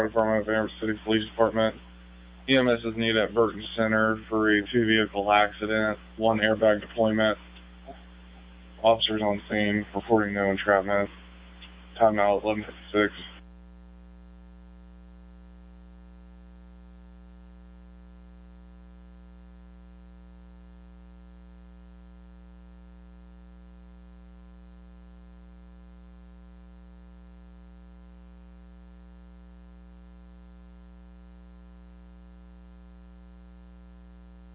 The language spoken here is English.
Department of Amherst City Police Department. EMS is needed at Burton Center for a two-vehicle accident, one airbag deployment. Officers on scene reporting no entrapment. Time now 11:56.